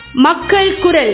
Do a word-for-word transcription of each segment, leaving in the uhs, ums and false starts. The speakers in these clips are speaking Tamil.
மக்கள் குரல்.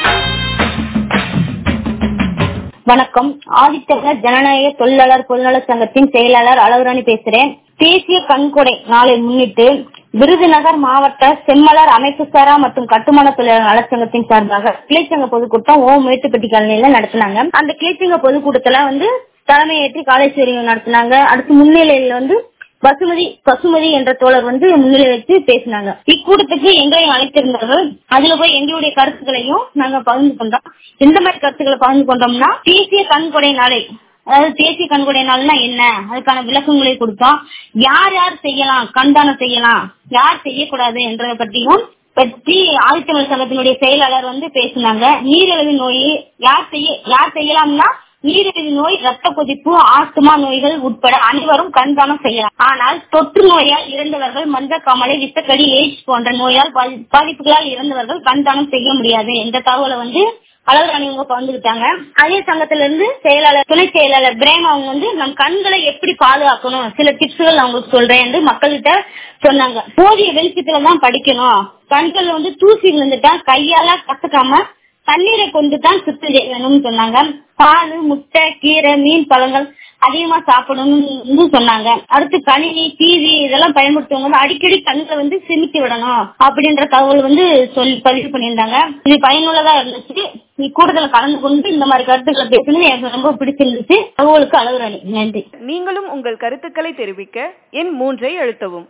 வணக்கம். ஆதித்தமிழர் ஜனநாயக தொழிலாளர் பொதுநல சங்கத்தின் செயலாளர் அழகுராணி பேசுறேன். தேசிய கண்கொடை நாளை முன்னிட்டு விருதுநகர் மாவட்ட செம்மலர் அமைப்பு சாரா மற்றும் கட்டுமான தொழிலாளர் நலச்சங்கத்தின் சார்பாக கிளைச்சங்க பொதுக்கூட்டம் ஓ மேட்டுப்பட்டி காலனியில நடத்தினாங்க. அந்த கிளைச்சங்க பொதுக்கூட்டத்துல வந்து தலைமையேற்றி காலேஸ்வரி நடத்தினாங்க. அடுத்து முன்னிலையில வந்து பசுமதி பசுமதி என்ற தோழர் வந்து முன்னிலை வச்சு பேசினாங்க. இக்கூட்டத்துக்கு எங்களையும் அழைத்திருந்தார்கள். அதுல போய் எங்களுடைய கருத்துக்களையும் நாங்க பகிர்ந்து கொண்டோம். எந்த மாதிரி கருத்துக்களை பகிர்ந்து கொண்டோம்னா, தேசிய கண்கொடை நாளை, அதாவது தேசிய கண்கொடை நாள்னா என்ன, அதுக்கான விளக்கங்களை கொடுத்தோம். யார் யார் செய்யலாம், கண்தானம் செய்யலாம், யார் செய்யக்கூடாது என்றதை பற்றியும் பற்றி ஆதித்தமிழர் சங்கத்தினுடைய செயலாளர் வந்து பேசினாங்க. நீரிழிவு நோய் யார் செய்ய யார் செய்யலாம்னா, நீரிழிவு நோய், ரத்த கொதிப்பு, ஆஸ்துமா நோய்கள் உட்பட அனைவரும் கண்தானம் செய்யலாம். ஆனால் தொற்று நோயால் இறந்தவர்கள், மஞ்சக்காமலை, விசக்கடி, எய்ட்ஸ் போன்ற நோயால் பாதிப்புகளால் இறந்தவர்கள் கண்தானம் செய்ய முடியாது என்ற தகவலை வந்து அழகுராணி அவங்க பகிர்ந்துக்கிட்டாங்க. அதே சங்கத்தில இருந்து செயலாளர் துணை செயலாளர் பிரேம் அவங்க வந்து நம் கண்களை எப்படி பாதுகாக்கணும் சில டிப்ஸ்கள் அவங்களுக்கு சொல்றேன் என்று மக்கள்கிட்ட சொன்னாங்க. போதிய வெளிச்சத்துலதான் படிக்கணும். கண்கள் வந்து தூசி விழுந்துட்டா கையால கத்துக்காம தண்ணீரை கொண்டு தான் சுத்தம் செய்யணும்னு சொன்னாங்க. பால், முட்டை, கீரை, மீன், பழங்கள் அதிகமா சாப்பிடணும்னு சொன்னாங்க. அடுத்து கணினி, டிவி இதெல்லாம் பயன்படுத்துவங்க அடிக்கடி கண்களை வந்து சிமிட்டி விடணும் அப்படின்ற தகவல் வந்து சொல்லி பதிவு பண்ணியிருந்தாங்க. இது பயனுள்ளதா இருந்துச்சு. கூடுதல் கலந்து கொண்டு இந்த மாதிரி கருத்துக்களை பேசுறது எனக்கு ரொம்ப பிடிச்சிருந்துச்சு. தகவலுக்கு அழகுராணி நன்றி. நீங்களும் உங்கள் கருத்துக்களை தெரிவிக்க எண் மூன்றை அழுத்தவும்.